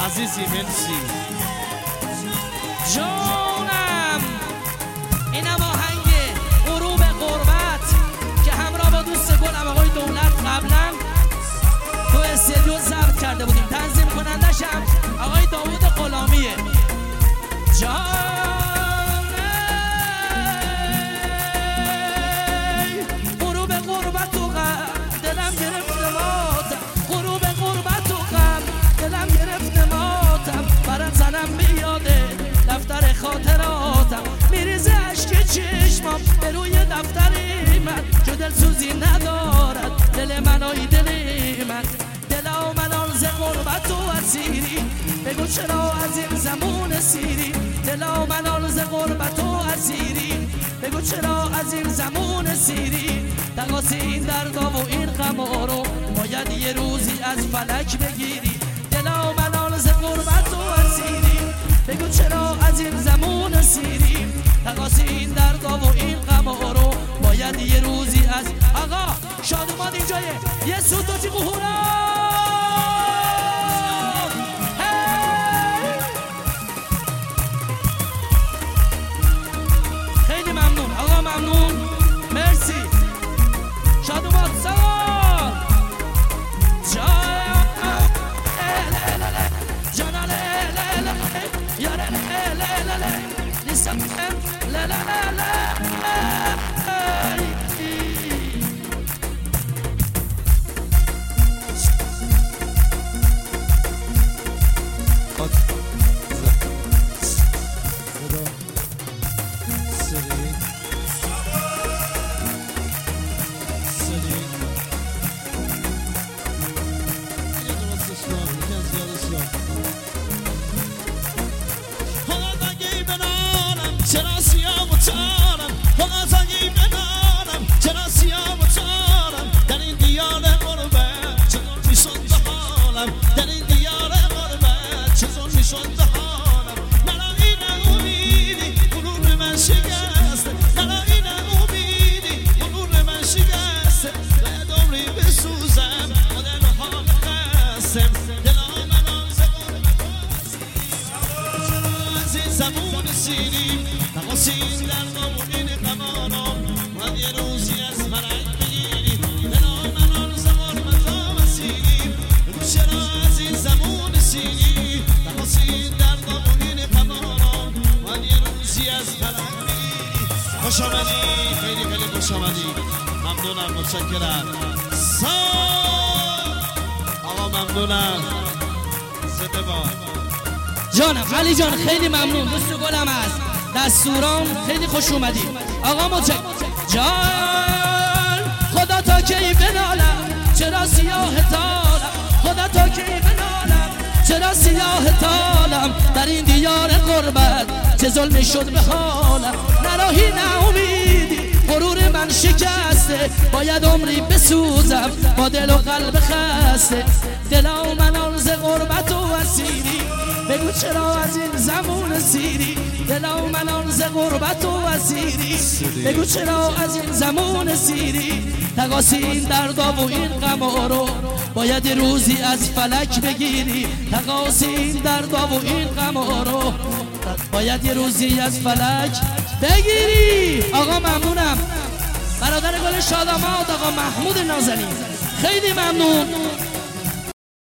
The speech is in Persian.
عزیزی مرسی جانم. اینم آهنگ غروب غربت که همراه با دوست گلم آقای دولت قبلا تو استودیو ضبط کرده بودیم. تنظیم کنندشم آقای داوود غلامیه. غروب غربت و غم دلم گرفته ماتم، غروب غربت و غم دلم گرفته ماتم، برات زنم بیاده دفتر خاطراتم، میریزه اشک چشمام به روی دفتر من، جو دلسوزی ندارد دل من آی دل من، دلا من آرز غربت و اسیری، بگو چرا از این زمون سیری، دلا من آرز غربت و اسیری، بگو چرا از این زمون سیری، تقاسی این دردا و این غما رو باید یه روزی از فلک بگیری، دلا من آرز غربت و اسیری، بگو چرا از این زمون سیری، تقاسی این دردا و این غما رو باید یه روزی از آقا شادومان اینجایه یه سوتوچی قهورا. خیلی ممنون آقا، ممنون، مرسی. شادومان سوار جانا یاره لیسم چرا سیاه و تارم فقط اگه بدانم، چرا سیاه و تارم در این دیار غربت چطور میشد به حالم، در این دیار غربت چطور میشد به حالم، مرا این امیدی غرور من شکسته، مرا این امیدی غرور من شکسته، باید عمری بسوزم با دل و حال خستم، دلا من آرز غربت از این زمون سیری، تقاسیم در قبولین قمارم باید یه روزی از فرنگ بگیری، دلا من آرز غربت و اسیری، بگو چرا از این زمون سیری، تقاسیم در قبولین قمارم باید یه روزی از فرنگ بگیری. خوش آمدی، خیلی خیلی خوش آمدی، ممنونم، متشکرم. آقا ممنونم، زنده باد جانم. علی جان خیلی ممنون، دوست گلم هست، دستورام خیلی خوش اومدی آقا. جان خدا تا کی بنالم چرا سیاه تالم، خدا تا کی بنالم چرا سیاه تالم، در این دیار غربت چه ظلمی شد به حالم، نراهی نه امیدی غرور من شکسته، باید عمری بسوزم با دل و قلب خسته، دلا من آرز غربت و اسیری، بگو چرا از این زمون سیری، دلا من آرز غربت و اسیری، بگو چرا از این زمون سیری، تقاسی این دردا و این غما رو باید روزی از فلک بگیری، تقاسی این دردا و این غما رو باید یه روزی از فلک بگیری. آقا ممنونم، برادر گل شاداماد آقا محمود نازنین خیلی ممنون.